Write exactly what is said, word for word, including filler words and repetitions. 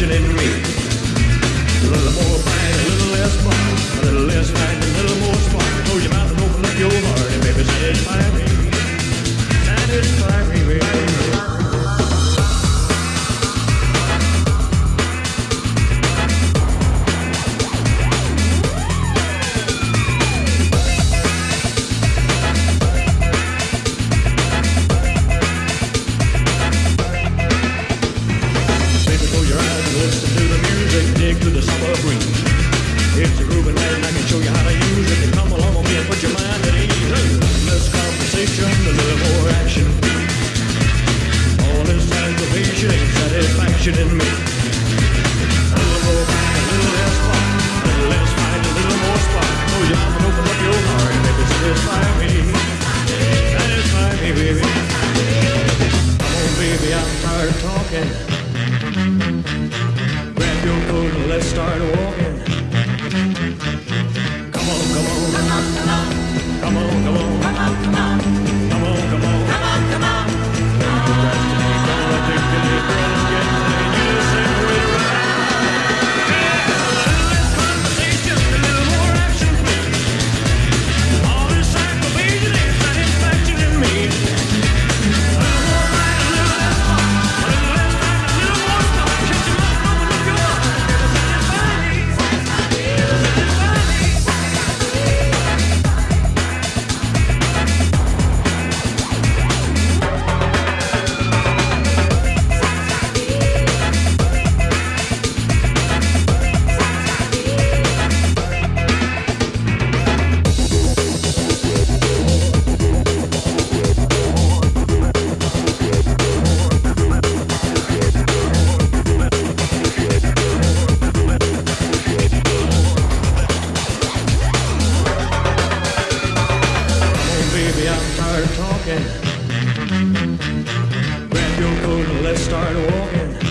satisfaction in me. A little more fight, a little less fun. A little less fight, a little more spark. Close your mouth and open up your heart and baby satisfy me. Satisfy me, baby. To the summer breeze. It's a grooving night and I can show you how to use it. You come along with me and put your mind at ease. A little less conversation, a little more action. All this aggravation ain't satisfaction in me. A little more fight, a little less fun. A little less fight, a little more spark. Close your mouth and open up your heart and baby satisfy me. Satisfy me, baby. Come on, baby, I'm tired of talking. Your coat and let's start walking. Come on, come on, come on, come on, come on, come on, come on, come on, come on, come on, come on, come on. Don't procrastinate, don't articulate, girl, let's get playing. You just say we're right. Yeah, a little less conversation, a little more action, please. All this aggravation ain't satisfaction in me. A little more fight, a little less fun, a little less time, a little more stuff. Shut your mouth and open up your heart. Baby, I'm tired of talking. Grab your coat and let's start walking.